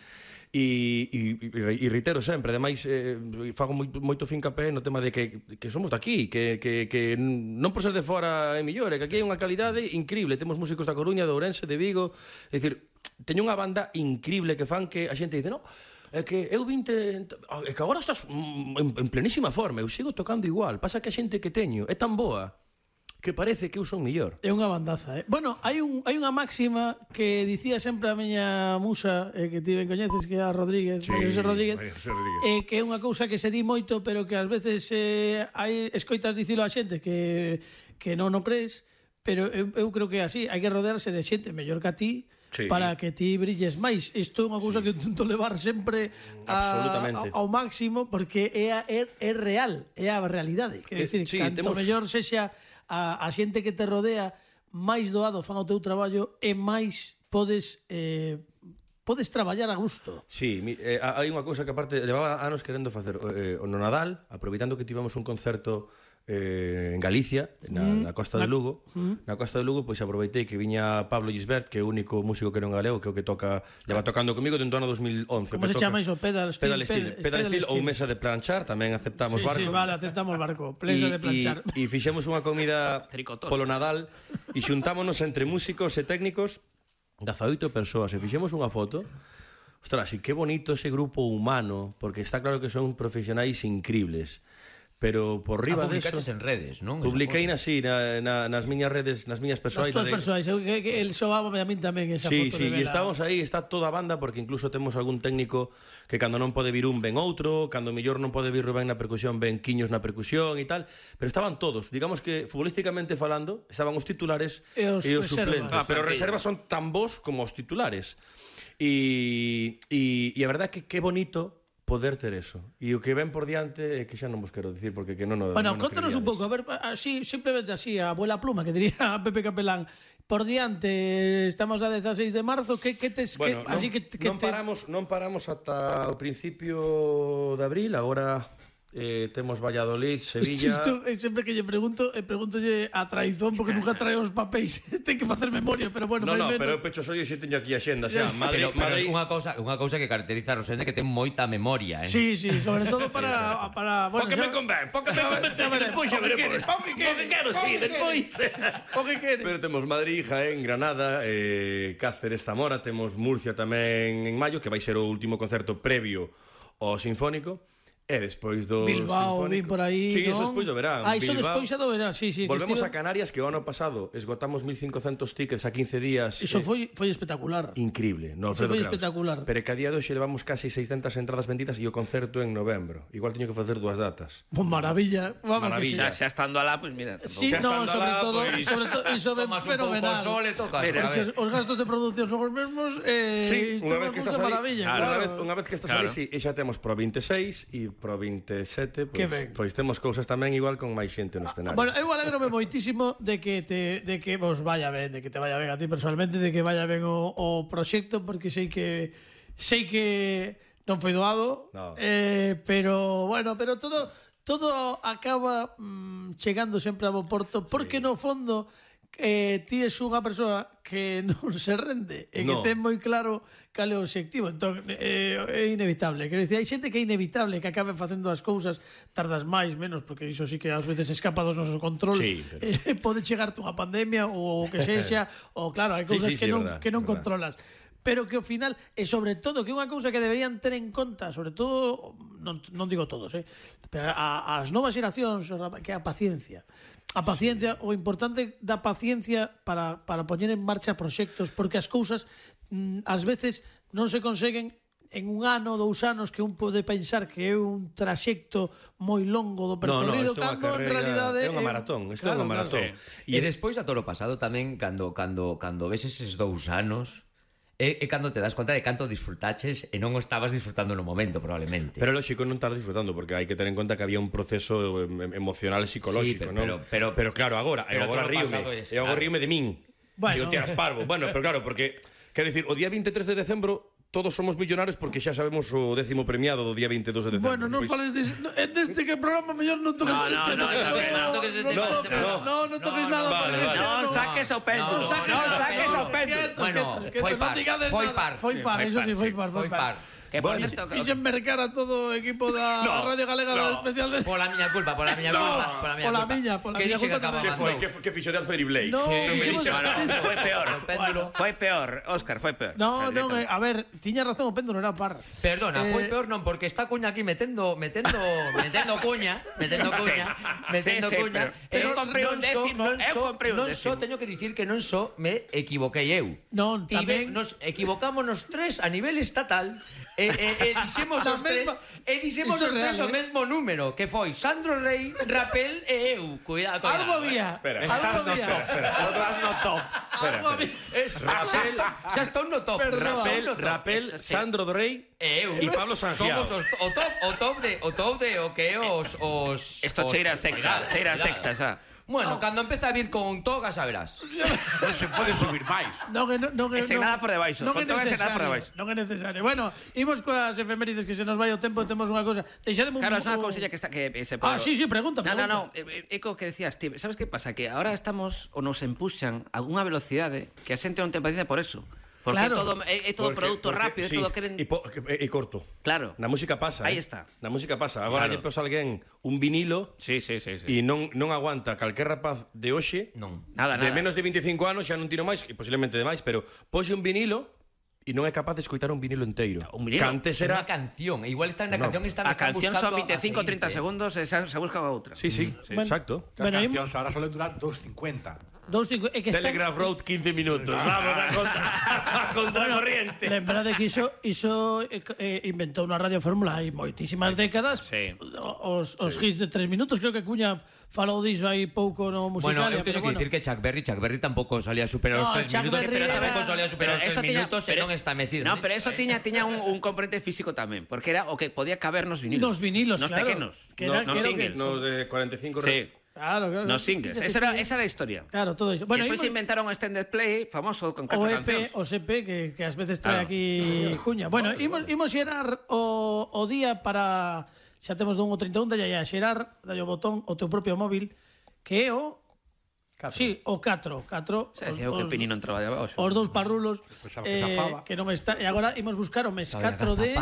E reitero sempre, ademais fago moito fincapé no tema de que somos daqui, que non por ser de fora é mellor, é que aquí hai unha calidade increíble. Temos músicos da Coruña, de Ourense, de Vigo. É dicir, teño unha banda increíble que fan que a xente dice, no, é que eu vinte, é que agora estás en plenísima forma, eu sigo tocando igual. Pasa que a xente que teño é tan boa que parece que eu son mellor. É unha bandaza, Bueno, hai unha máxima que dicía sempre a miña musa, que ti ben coñeces, que é a Rodríguez, José Rodríguez, que é unha cousa que se di moito, pero que ás veces hai escoitas dicilo a xente que non o crees, pero eu creo que é así, hai que rodearse de xente mellor que a ti, para que ti brilles máis. Isto é unha cousa que intento levar sempre ao máximo, porque é real, é a realidade. Quer dicir, canto mellor sexa a xente que te rodea, máis doado fan o teu traballo e máis podes traballar a gusto. Sí, hai unha cousa que aparte levaba anos querendo facer no Nadal, aproveitando que tivemos un concerto en Galicia, na Costa de Lugo. Na Costa de Lugo, pois aproveitei que viña Pablo Gisbert, que é o único músico que non galego, que é o que toca, leva tocando comigo dentro do ano 2011. Como se chama iso? Pedal Steel ou mesa de planchar, tamén aceptamos barco. Sí, vale, aceptamos barco, mesa de planchar. E fixemos unha comida polo Nadal e xuntámonos entre músicos e técnicos 18 persoas e fixemos unha foto. Ostras, e que bonito ese grupo humano, porque está claro que son profesionais increíbles. Pero por riba deso... Publicaches en redes, non? Publiquei así, nas miñas redes, nas miñas persoais. Nas túas persoais, el sobábame a min tamén esa foto. Sí, e estamos aí, está toda a banda, porque incluso temos algún técnico que cando non pode vir un ven outro, cando mellor non pode vir Rubén na percusión, ven Quiños na percusión e tal, pero estaban todos. Digamos que, futbolísticamente falando, estaban os titulares e os suplentes. Pero as reservas son tan bons como os titulares. E a verdade é que bonito poder ter eso. E o que ven por diante é que xa non vos quero dicir, porque que non o... Bueno, contanos un pouco, a ver, así, simplemente así, a abuela pluma, que diría Pepe Capelán, por diante, estamos a 16 de marzo, que tes... Bueno, non paramos ata o principio de abril, agora... temos Valladolid, Sevilla... Sempre que lle pregúntolle a traizón, porque nunca trae os papéis. Ten que facer memoria, pero bueno... No, pero eu pecho soy e xe teño aquí a xenda, xa. Madrid... Unha cousa que caracteriza a Rosende, que ten moita memoria, Sí, sobre todo para... Bueno, porque me convén, despois xa veremos. Porque quero, sí, despois. Pero temos Madrid, Jaén, Granada, Cáceres, Zamora, temos Murcia tamén en maio, que vai ser o último concerto previo ao Sinfónico. E despois do Bilbao, vin por aí, sí, non? Iso despois do verán. Iso despois xa do verán, sí. Volvemos a Canarias, que o ano pasado esgotamos 1.500 tickets a 15 días. Iso foi espectacular. Increíble. Iso foi espectacular. Pero que a día de hoxe levamos casi 600 entradas vendidas e o concerto en novembro. Igual teño que facer 2 datas. Pues maravilla. Maravilla. Xa estando alá, pues mira. Sí, no, sobre todo, iso ven fenomenal. Porque os gastos de producción son os mesmos. Sí, unha vez que estás aí. Unha vez que estás aí, sí, e xa temos pro 26 e pro 27, pois temos cousas tamén igual con máis xente no escenario. Bueno, eu alegrome moitísimo de que vos vaya ben, de que te vaya ben a ti personalmente, de que vaya ben o proxecto, porque sei que non foi doado, pero todo acaba chegando sempre a bo porto, porque no fondo ti és unha persoa que non se rende e que ten moi claro cal é o obxectivo. Entón, é inevitable. Quero dicir, hai xente que é inevitable que acabe facendo as cousas, tardas máis, menos, porque iso sí que ás veces escapa dos nosos control. Sí, pero... pode chegarte unha pandemia ou o que sexa, ou claro, hai cousas que non controlas. Pero que ao final, e sobre todo, que é unha cousa que deberían ter en conta, sobre todo, non digo todos, pero as novas xeracións, que é a paciencia. A paciencia, o importante da paciencia para poñer en marcha proxectos, porque as cousas ás veces non se conseguen en un ano, 2 anos, que un pode pensar que é un traxecto moi longo do percorrido, cando en realidade é unha maratón, isto é unha maratón. E despois a todo o pasado tamén, cando ves eses 2 anos, E cando te das conta de canto disfrutaches e non o estabas disfrutando no momento, probablemente. Pero lógico non estar disfrutando, porque hai que ter en conta que había un proceso emocional e psicolóxico, Sí, non? pero claro, agora todo ríome de min. Bueno. Digo, tías parvo. Bueno, pero claro, porque quero dicir, o día 23 de decembro todos somos millonarios porque xa sabemos o 10º premiado do día 22 de decembro. Bueno, non fales deste que programa mellor non toques No, toques ese tema. Non toques nada. Non saques o péndulo. Non saques o péndulo. Bueno, foi par. Eso sí, foi par. Que por certo... Fixen mercar a todo o equipo da Radio Galega do especial de... Pola miña culpa. Pola miña culpa tamén. Que fixo de Anthony Blake? No, Foi peor, Óscar, foi peor. No, a ver, tiña razón, o péndulo era par. Perdona, foi peor non, porque está Cuña aquí metendo cuña. Pero comprei un décimo, non só teño que dicir que non só me equivoquei eu. Non, tamén nos equivocámonos tres a nivel estatal. E dixemos os tres o mesmo número, que foi Sandro Rey, Rapel e eu. Cuidado con algo había. Espera, algo había. Estás no top. Algo había. Xa estou no top. Rapel, Sandro Rey e eu. E Pablo Sangiao. Somos o top de o que é os... Esto cheira secta, xa. Bueno, cando empeza a vir con togas, a verás. Non se pode subir máis. Ese nada por debaixo. Non é necesario. Bueno, imos coas efemérides que se nos vai o tempo, temos unha cosa. Deixademe un... Claro, esa cosilla que está que se pode... sí, pregunta. No, eco que decías, tío, sabes que pasa? Que ahora estamos ou nos empuxan a unha velocidade que a xente non ten paciencia por eso. Porque claro. é todo produto rápido, sí, todo queren... E corto. Claro. Na música pasa. Aí está. Na música pasa. Agora Claro. lle pos alguén un vinilo Sí. e non aguanta calquer rapaz de hoxe. Non. Nada. De menos de 25 anos xa non tiro máis, e posiblemente de máis, pero pose un vinilo e non é capaz de escoitar un vinilo inteiro. Un vinilo? Cantes Era era... unha canción. Igual está na canción están A canción son buscando a 25 30 seguinte. segundos e se busca outra. Sí, Bueno, exacto. As cancións ahora suelen durar 2.50. É que está... Telegraph Road 15 minutos. Vamos a contracorriente. Lembrade que iso inventou na Radio Fórmula hai moitísimas décadas. Sí. Os hits de 3 minutos, creo que Cuña falou diso aí pouco no Bueno, musical. eu teño que dicir que Chuck Berry tampouco solía superar No, os 3 Chuck minutos, Berry pero era- tampouco solía superar os 3 minutos e non está metido. No, niso, pero eso tiña un componente físico tamén, porque era o que podía caber nos vinilos. Nos vinilos, nos claro. pequenos. Que era- nos que era o singles. No de 45 Sí, Claro. nos singles. Esa era a historia. Claro, todo iso. Bueno, Bueno, despois inventaron o extended play famoso con o 4 EP, cancións. que ás veces trae Claro. aquí Cuña. Bueno, imos xerar o día para... Xa temos do 1 ao 31, dalle a xerar, dalle o botón o teu propio móvil, que é o... Sí, o 4. Se decía que o Pini non traballaba hoxe. Os dous parrulos Pensaba que zafaba. que non está... E agora imos buscar o mes 4 de...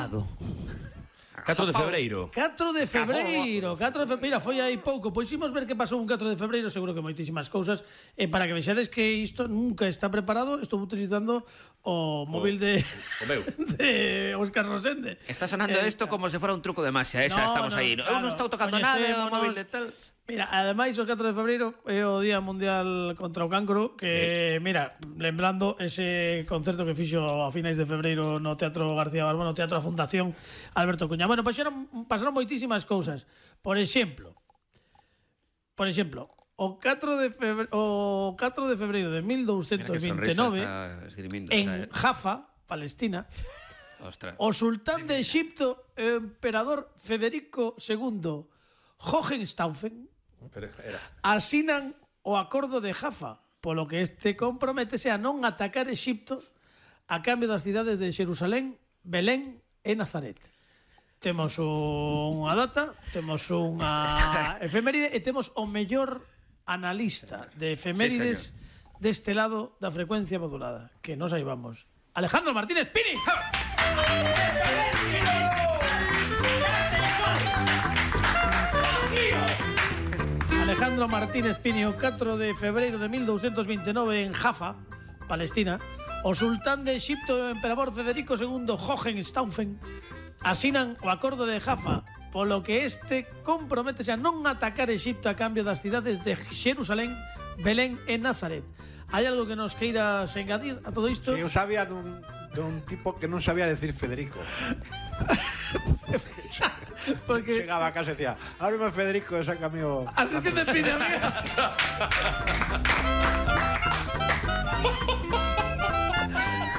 4 de febreiro. 4 de febreiro, foi aí pouco. Pois imos ver que pasou un 4 de febreiro, seguro que moitísimas cousas. E para que vexades que isto nunca está preparado, estou utilizando o móvil de meu. de Óscar Rosende. Está sonando isto como se fora un truco de magia, esa estamos aí. Eu non estou tocando nada, é o móvil de tal. Mira, ademais o 4 de febreiro é o Día Mundial contra o Cancro, que, mira, lembrando ese concerto que fixo a finais de febreiro no Teatro García Barbón, no Teatro da Fundación Alberto Cuña. Bueno, pasaron moitísimas cousas. Por exemplo, o 4 de febreiro de 1229 en Jaffa, Palestina, Ostras. o sultán de Egipto, o emperador Federico II Hohenstaufen, asinan o acordo de Jaffa, polo que este comprométese a non atacar Egipto a cambio das cidades de Xerusalén, Belén e Nazaret. Temos unha data, temos unha efeméride e temos o mellor analista de efemérides deste lado da frecuencia modulada, que nos aí vamos. Alejandro Martínez Pini. Alejandro Martínez Pini, o 4 de febreiro de 1229 en Jaffa, Palestina, o sultán de Egipto e o emperador Federico II Hohenstaufen asinan o acordo de Jaffa, polo que este comprométese a non atacar Egipto a cambio das cidades de Xerusalén, Belén e Nazaret. Hai algo que nos queiras engadir a todo isto? Sí, eu sabía dun tipo que non sabía decir Federico. Porque Chegaba a casa e decía, ábreme Federico e sácame o... así que te pide, amiga.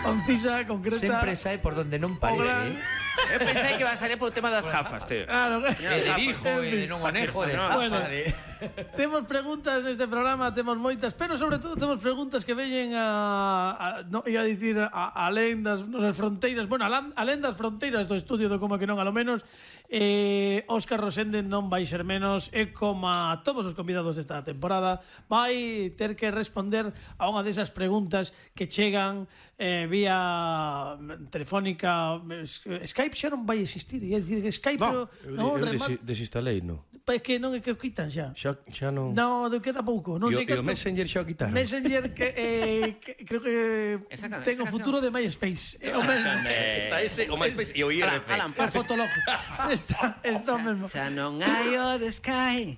concisa, concreta. Sempre sae por donde non o gran- parece. Eu pensei que iba a salir polo tema das gafas, tío. Claro, E de hijo, e de non manejo, de Bueno. gafa, de... Temos preguntas neste programa, temos moitas, pero sobre todo temos preguntas que veñen no, ia dicir alén das nosas fronteiras, bueno, alén das fronteiras do estudio do Como que non, a lo menos Óscar Rosende non vai ser menos e como a todos os convidados desta temporada vai ter que responder a unha desas preguntas que chegan vía telefónica. Skype xa non vai existir, ia dicir que Skype Eu desinstalei, no. é que non é que o quitan xa. Xa non... No, de queda pouco. Non sei E o Messenger xa o quitaron. Messenger que creo que ten o futuro de MySpace. O mesmo. Está ese, o MySpace e o IRC. Alan, O Fotolog. Está o mesmo. Xa non hai o de Sky.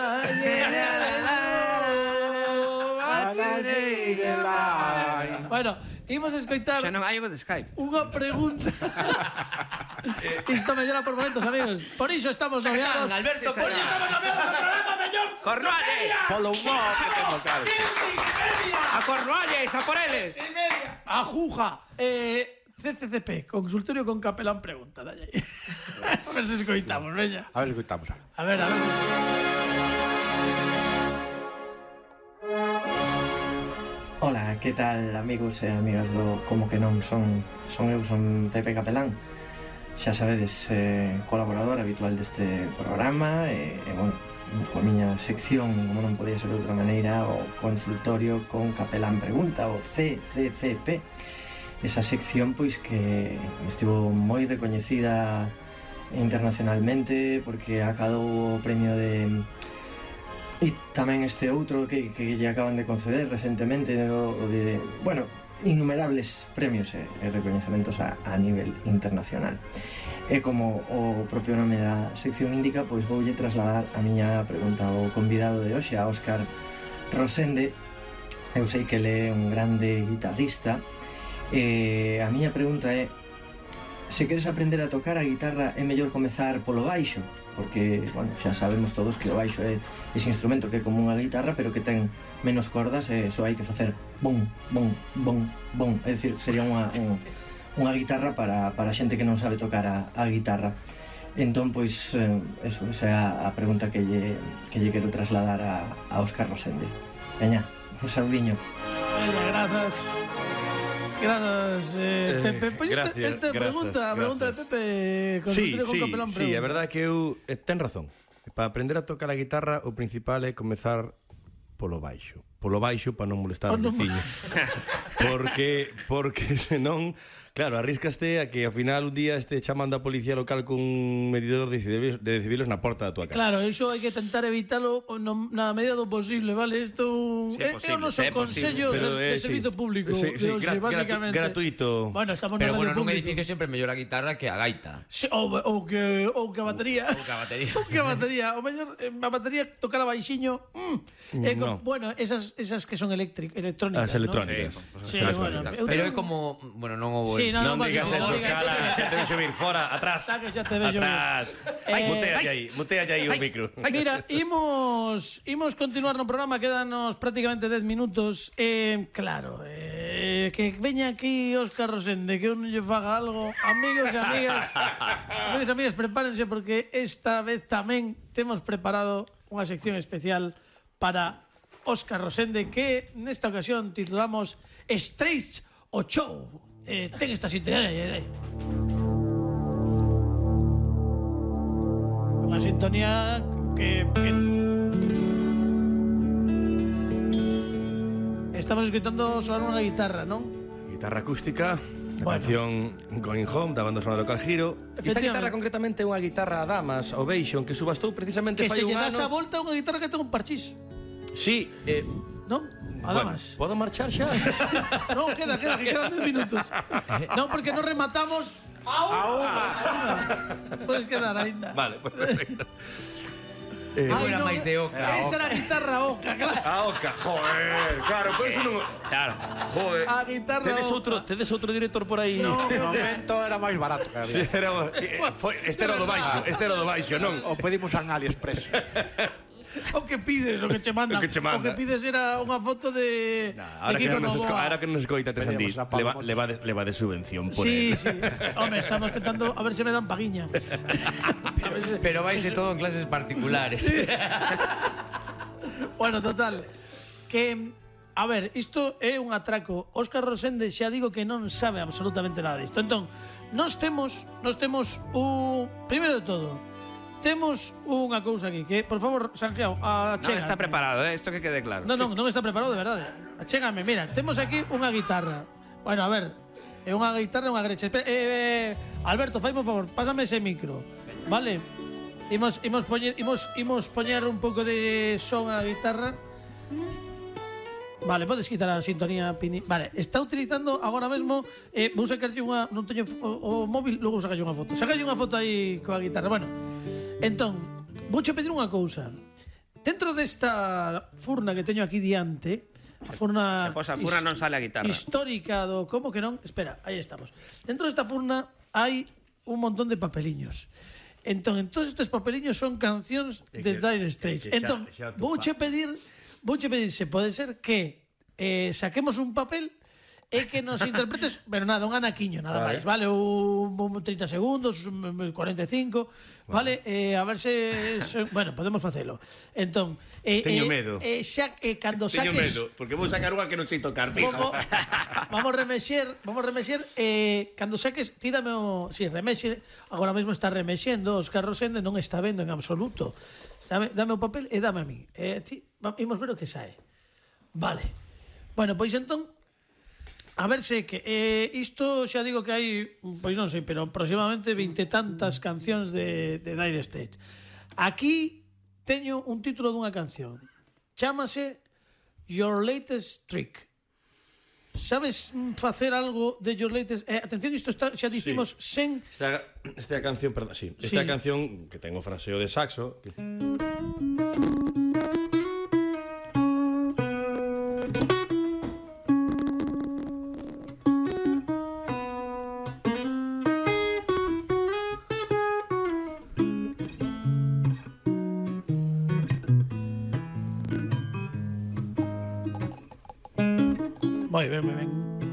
Bueno, imos escoitar Xa non hai o de Sky. unha pregunta. Isto mellora por momentos, amigos. Por iso estamos noviados. Alberto, por iso estamos noviados. Cornualles! Polo humor que temos, claro. A Cornualles, a por eles! A Juja. CCCP, consultorio con capelán pregunta. Dalle aí. A ver se escoitamos, veña. A ver se escoitamos. A ver, a ver. Ola, que tal amigos e amigas do Como que non, son Pepe Capelán. Xa sabedes, colaborador habitual deste programa e bueno, a miña sección, como non podía ser de outra maneira, o consultorio con Capelán Pregunta, o CCCP. Esa sección pois que estivo moi recoñecida internacionalmente porque acadou o premio de... E tamén este outro que lle acaban de conceder recentemente de, bueno, innumerables premios e recoñecementos a nivel internacional. E como o propio nome da sección indica, pois voulle trasladar a miña pregunta ao convidado de hoxe, a Óscar Rosende. Eu sei que ele é un grande guitarrista e a miña pregunta é: se queres aprender a tocar a guitarra é mellor comezar polo baixo? Porque, bueno, xa sabemos todos que o baixo é ese instrumento que é como unha guitarra, pero que ten menos cordas e só hai que facer bom, bom, bom, bom. É dicir, sería unha guitarra para xente que non sabe tocar a guitarra. Entón, pois, eso, esa é a pregunta que lle quero trasladar a Óscar Rosende. Veña, un saudiño. Veña, grazas. Grazas, Pepe. Pois gracias, esta pregunta de Pepe consultorio con capelán pregunta. Sí, a verdade é que eu ten razón. Para aprender a tocar a guitarra, o principal é comezar polo baixo. Polo baixo para non molestar os veciños. Porque senón, claro, arriscaste a que ao final un día chamando a policía local cun medidor de decibeles na porta da tua casa. Claro, iso hai que tentar evitalo na medida do posible, vale? Isto é o noso consello de servizo público de hoxe, basicamente. Gratuito. Bueno, estamos Pero no radio bueno, nun público. edificio sempre mellor a guitarra que a gaita. Sí, ou que a batería. Ou que a batería. Ou que a batería. O mellor, a batería tocar a baixiño. No. Bueno, esas que son electrónicas. As electrónicas. ¿no? Sí, Esas bueno. cositas. Pero é como, bueno, non houbo... Sí, Non digas eso, cala, xa te vexo vir, fora, atrás. Xa que xa te vexo vir. Atrás. Mutealle aí o micro. Mira, imos continuar no programa, quédanos prácticamente 10 minutos. Claro, que veña aquí Óscar Rosende, que un lle faga algo. Amigos e amigas, prepárense porque esta vez tamén temos preparado unha sección especial para Óscar Rosende que nesta ocasión titulamos Straits o Show. Ten esta sintonía. Unha sintonía que estamos escoitando sonar unha guitarra, non? Guitarra acústica, a Bueno. canción Going Home da banda sonora local Giro. Esta Efectivamente. guitarra concretamente é unha guitarra Damas Ovation que subastou precisamente Que fai se lle un das a ano. volta a unha guitarra que ten un parchís, Sí, non? bueno, Además. podo marchar xa? No, queda, que quedan 10 minutos. No, porque non rematamos a unha. Podes quedar aínda. Vale, pues perfecto. Ai, Era non, máis de oca. Esa era a guitarra oca, claro. A oca, joder, claro, por eso non... Claro. Joder. A guitarra oca. Tedes outro director por aí? No, De momento era máis barato que Sí, había. este era o do baixo, non? O pedimos en AliExpress. o que pides, o que che mandan. O que che manda. O que pides era unha foto de Ahora que Kiko nos Novoa. escoita Tesandí, Pedimos a Pablo leva de subvención por Sí, él. sí. Home, estamos tentando a ver se me dan paguiña. A ver se- Pero vaise todo en clases particulares. Bueno, total. Que, a ver, isto é un atraco. Óscar Rosende xa digo que non sabe absolutamente nada disto. Entón, nós temos un... Primeiro de todo, temos unha cousa aquí que, por favor, Sanjeao, Non achégame. está preparado, isto que quede claro. Non está preparado de verdade. Achégame, mira, temos aquí unha guitarra. Bueno, a ver, é unha guitarra e unha grecha. Alberto, faime un favor, pásame ese micro. Vale? Imos poñer un pouco de son á guitarra. Vale, podes quitar a sintonía, Pini. Vale, está utilizando agora mesmo vou sacarlle unha... Non teño o móvil, logo sacarlle unha foto. Sacarlle unha foto aí coa guitarra. Bueno, entón, vouche pedir unha cousa. Dentro desta furna que teño aquí diante, a furna... Se posa a furna non sale a guitarra. Histórica do... Como que non? Espera, aí estamos. Dentro desta furna hai un montón de papeliños. Entón, en todos estes papeliños son cancións de Dire Straits. Entón, vouche pedir se pode ser que saquemos un papel e que nos interpretes, pero nada, un anaquiño, nada máis, vale? Un 30 segundos, un 45, vale? A ver se bueno, podemos facelo. Entón, Teño medo. Xa cando saques... Teño medo, porque vou sacar unha que non sei tocar, fijo. Vamos remexer, cando saques, ti dame o... Si, remexe, agora mesmo está remexendo, Óscar Rosende non está vendo en absoluto. Dame o papel e dame a mí. Imos ver o que sae. Vale. Bueno, pois entón, a ver se que isto xa digo que hai, pois non sei, pero aproximadamente 20 e tantas cancións de Dire Straits. Aquí teño un título dunha canción. Chámase Your Latest Trick. Sabes facer algo de Your Latest... atención, isto está, xa dicimos sen... Esta canción, perdón, sí. Esta Sí. canción que ten o fraseo de saxo. Moi ben, moi ben.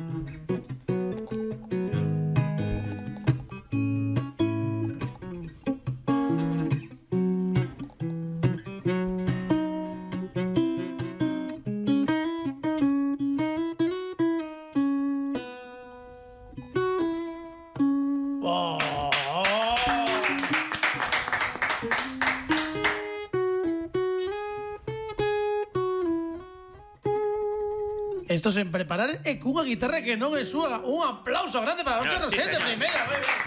Isto sen preparar e cunha guitarra que non é súa. Un aplauso grande para Óscar Rosende, primeira.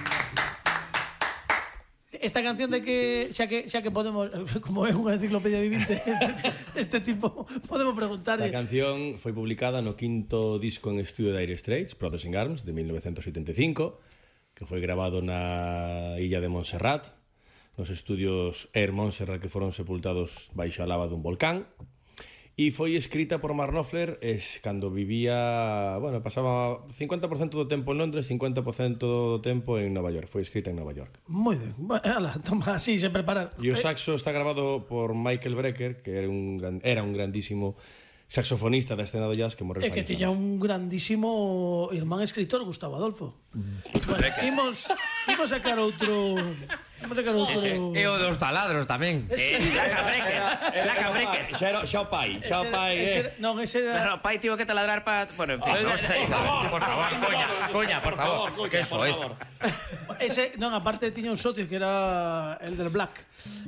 Esta canción de que xa que podemos, como é unha enciclopedia vivinte, este tipo, podemos preguntarle. A canción foi publicada no quinto disco en estudio de Dire Straits, Protesting Arms, de 1975, que foi grabado na illa de Montserrat, nos estudios Air Montserrat que foron sepultados baixo a lava dun volcán. E foi escrita por Mark Knopfler cando vivía, bueno, pasaba 50% do tempo en Londres, 50% do tempo en Nova York. Foi escrita en Nova York. Moi ben. Ala, toma así, sen preparar. E o saxo está grabado por Michael Brecker, que era un grandísimo saxofonista da escena do jazz que morreu. É que tiña un grandísimo irmán escritor, Gustavo Adolfo. Bueno, imos sacar outro... E o dos taladros tamén. Laca Brecker. Xa o pai. Non, ese era... Claro, pai tivo que taladrar para... Bueno, en fin, non sei. Por favor, coña, por favor. Que eso, Ese, non, aparte tiña un socio que era el del Black.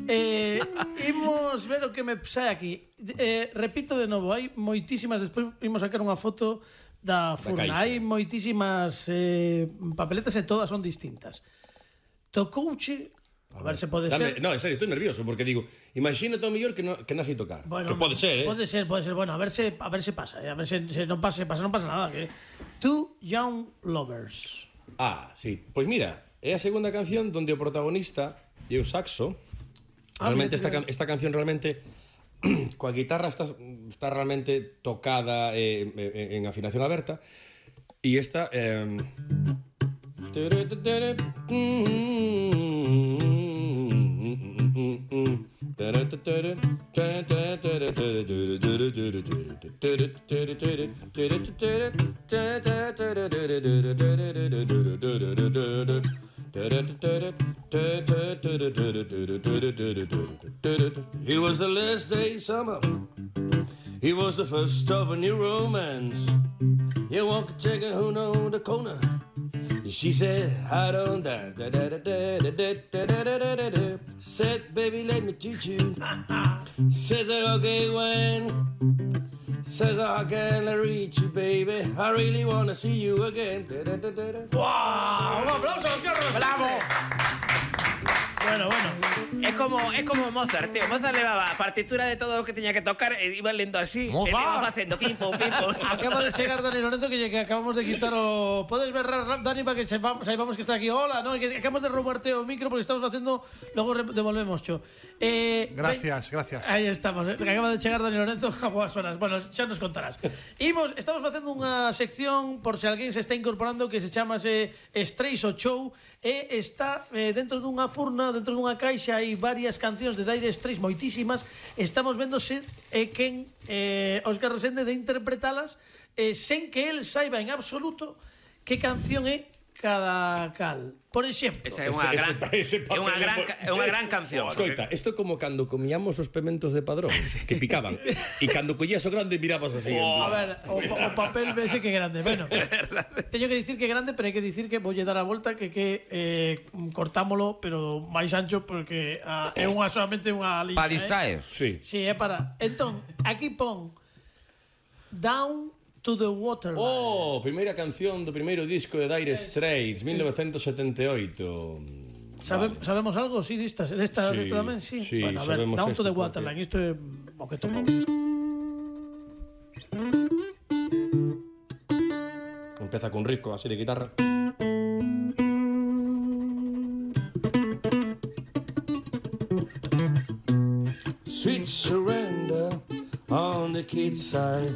Imos ver o que me sae aquí. Repito de novo, hai moitísimas, despois imos sacar unha foto da furna. caixa. Hai moitísimas papeletas e todas son distintas. Tocouche, a ver se pode ser. No, en serio, estoy nervioso porque digo, imagínate ao mellor que non sei tocar. Bueno, que pode ser, Pode ser. Bueno, a ver se pasa. A ver se non pasa nada. Que... Two Young Lovers. Ah, sí. Pois mira, é a segunda canción donde o protagonista é o saxo. Realmente esta canción realmente coa guitarra está realmente tocada en afinación aberta e esta It was the last day summer. It was the first of a new romance. You walk a chicken who know the corner. She said, I don't die. Said, baby, let me teach you. Says, okay, when? Says, how can I reach you, baby? I really wanna see you again. ¡Wow! ¡Un aplauso, Carlos! ¡Bravo! Bueno. É como Mozart, tío. Mozart levaba a partitura de todo o que teña que tocar e iba lendo así. E iba facendo pim-pum, pim-pum. Acaba de chegar Dani Lorenzo que acabamos de quitar o... Podes berrar, Dani, para que saibamos que está aquí. Hola, ¿no? Que acabamos de robarte o micro porque estamos facendo... Logo devolvemos, cho. Gracias. Aí estamos. Acaba de chegar Dani Lorenzo a boas horas. Bueno, xa nos contarás. Estamos facendo unha sección, por se alguén se está incorporando, que se chamase Strays o Show, e está dentro dunha furna, dentro dunha caixa, hai varias cancións de Dire Straits, moitísimas. Estamos vendo se quen Óscar Resende de interpretalas sen que el saiba en absoluto que canción é cada cal. Por exemplo, esa é unha gran canción. Escoita, isto é como cando comíamos os pementos de Padrón, que picaban, e cando collías o grande mirabas así. A ver, o papel vese que grande. Bueno, teño que dicir que é grande, pero hai que dicir que voulle dar a volta que cortámolo, pero máis ancho, porque é solamente unha liña. Para distraer. Sí. Sí, é para... Entón, aquí pon Down to the Waterline. Oh, primeira canción do primeiro disco de Dire Straits, 1978. Sabemos algo, sí, desta tamén, sí. Sí, bueno, a ver, Down to the Waterline, isto é o que tocou. Empeza con riff, así de guitarra. Sweet surrender on the kid's side.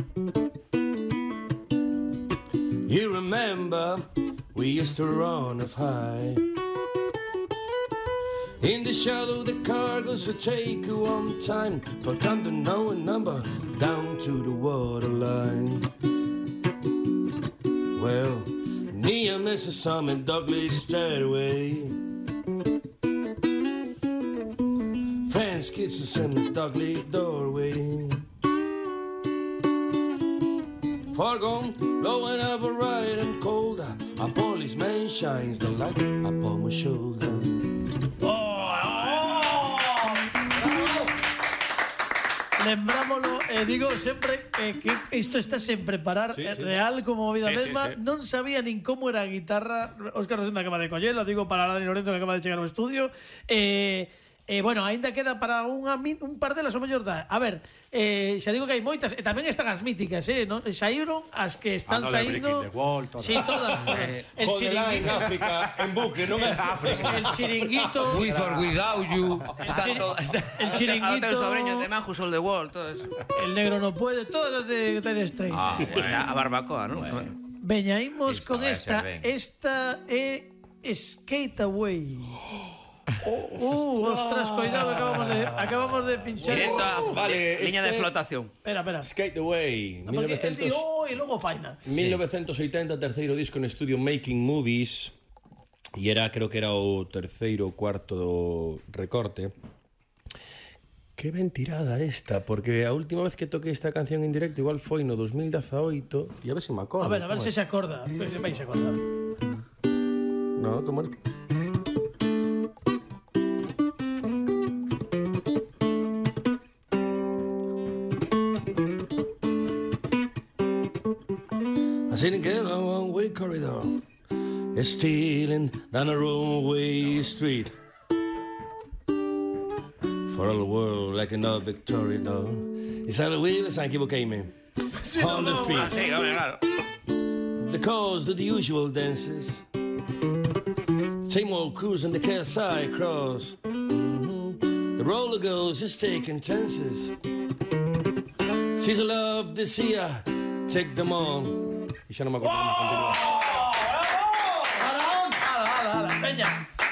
You remember we used to run off high. In the shadow the car goes to take you one time, for come to know a number down to the waterline. Well, near Mrs. Summit Douglas stairway, friends kisses in the Douglas doorway. Far gone, blowing over right and cold. A policeman shines the light upon my shoulder. Lembrámolo, digo sempre que isto está sen preparar, sí. Real como a vida mesma. Sí. Non sabía nin como era a guitarra. Óscar Rosenda acaba de collelo, digo para Dani Lorenzo que acaba de chegar ao estudio. Bueno, aínda queda para un par delas o mellor da. A ver, xa digo que hai moitas, e tamén están as míticas, non? Saíron as que están saindo. Sí, todas. El Chiringuito en África, en bucle, non é África. El Chiringuito. With or without you. El Chiringuito. Os sobreños de Manjus All the World, todo eso. El Negro no puede, todas as de Dire Straits. Bueno, a barbacoa, ¿no? Veña, imos con esta. Esta é Skate Away. Ostras, cuidado, acabamos de pinchar. Directo a liña de flotación. Espera. Skate Away, e logo faina. 1980, terceiro disco en estudio Making Movies. E creo que era o terceiro ou cuarto do recorte. Que ben tirada esta, porque a última vez que toquei esta canción en directo igual foi no 2018, e a ver se me acordo. A ver se se acorda. Se vais a acordar. No, como... Sitting in a one-way corridor, stealing down a one-way street. For all the world, like another Victoria doll. It's how the wheels I equivoquei me. On the feet. Sí, claro. The cause do the usual dances. Same old cruise on the KSI cross. The roller girls just taking chances. She's a love this year. Take them on. E xa non me acordo como continuar. Veña,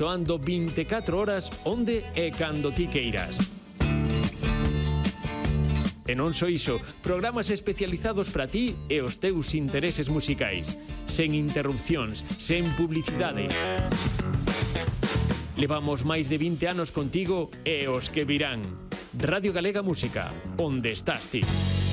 soando 24 horas onde e cando ti queiras. E non só iso, programas especializados para ti e os teus intereses musicais. Sen interrupcións, sen publicidade. Levamos máis de 20 anos contigo e os que virán. Radio Galega Música, onde estás ti?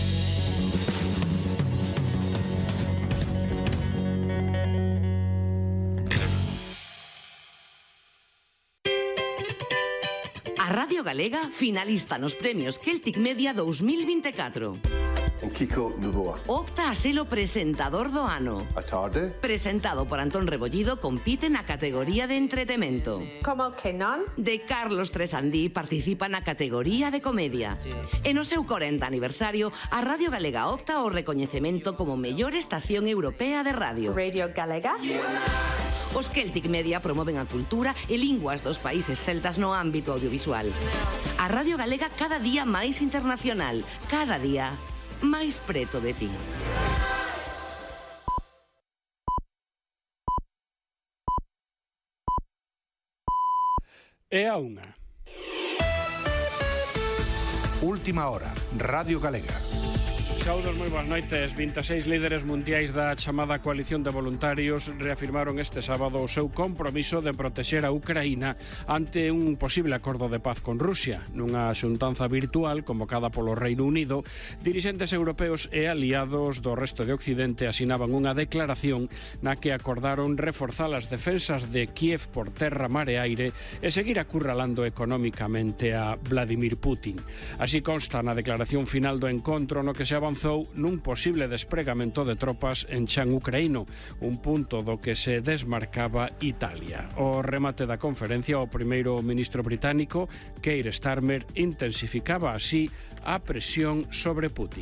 A Radio Galega finalista nos premios Celtic Media 2024. En Kiko Novoa. Opta a selo presentador do ano. A tarde. Presentado por Antón Rebollido, compite na categoría de entretemento. Como que non? De Carlos Tresandí participa na categoría de comedia. E no seu 40 aniversario, a Radio Galega opta ao recoñecemento como mellor estación europea de radio. Radio Galega? Os Celtic Media promoven a cultura e linguas dos países celtas no ámbito audiovisual. A Radio Galega cada día máis internacional, cada día máis preto de ti. E a unha. Última hora, Radio Galega. Saudos, moi boas noites. 26 líderes mundiais da chamada coalición de voluntarios reafirmaron este sábado o seu compromiso de protexer a Ucraína ante un posible acordo de paz con Rusia. Nunha xuntanza virtual convocada polo Reino Unido, dirixentes europeos e aliados do resto de Occidente asinaban unha declaración na que acordaron reforzar as defensas de Kiev por terra, mar e aire e seguir acurralando económicamente a Vladimir Putin. Así consta na declaración final do encontro no que se avanzou nun posible despregamento de tropas en chan ucraíno, un punto do que se desmarcaba Italia. O remate da conferencia, o primeiro ministro británico, Keir Starmer, intensificaba así a presión sobre Putin.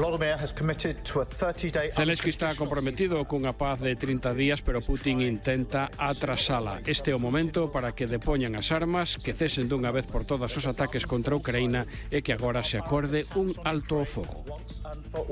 Zelensky está comprometido cunha paz de 30 días, pero Putin intenta atrasala. Este é o momento para que depoñan as armas, que cesen dunha vez por todas os ataques contra Ucraína e que agora se acorde un alto ao fogo.